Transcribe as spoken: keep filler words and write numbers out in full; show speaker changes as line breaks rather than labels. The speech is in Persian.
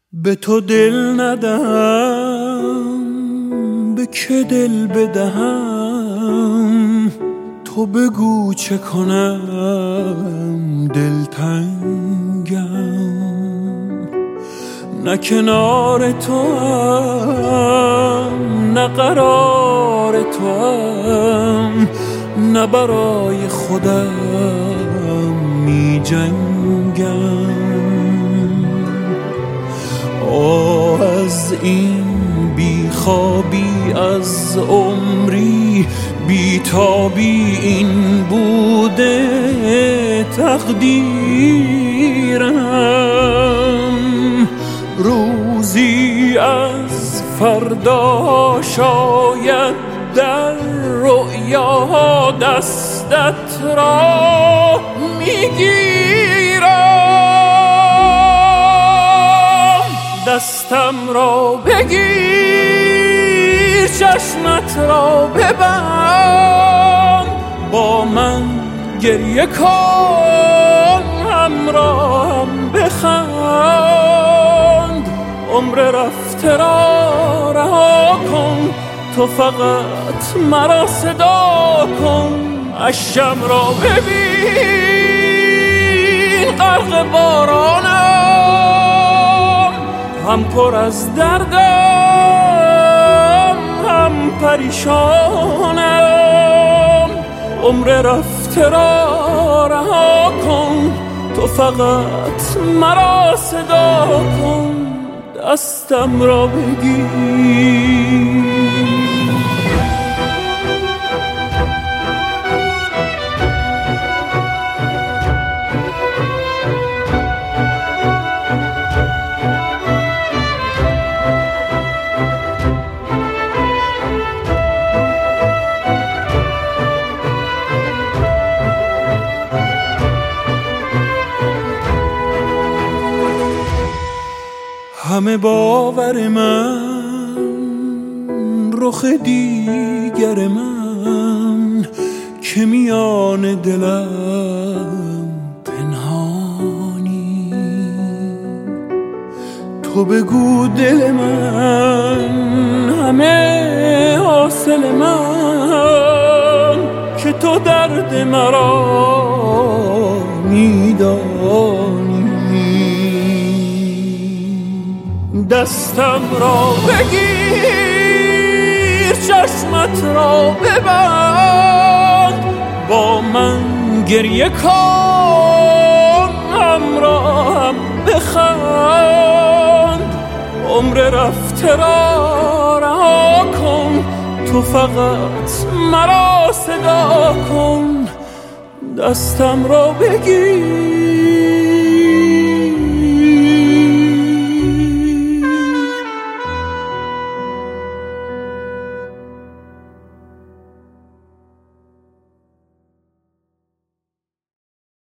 به تو دل ندهم، به که دل بدهم؟ تو بگو چه کنم دلتنگم. نه کنار تو هم، نه قرار تو هم، نه برای خودم می جنگم. آه از این بیخوابی، از عمری بیتابی، این بوده تقدیرم. روزی از فردا شاید در رؤیا دستت را میگیرم. دستم را بگیر، چشمت را ببند، با من گریه کن، همراهم بخند. عمر رفته را رها کن، تو فقط مرا صدا کن. اشکم را ببین غرق بارانم، هم پر از دردم هم پریشانم. عمر رفته را رها کن، تو فقط مرا صدا کن. دستم را بگیر. همه باور من، رخ دیگر من، که میان دلم پنهانی. تو بگو دل من همه حاصل من، که تو درد مرا میدانی. دستم را بگیر، چشمت را ببند، با من گریه کن، همراهم بخند. عمر رفته را رها کن، تو فقط مرا صدا کن. دستم را بگیر.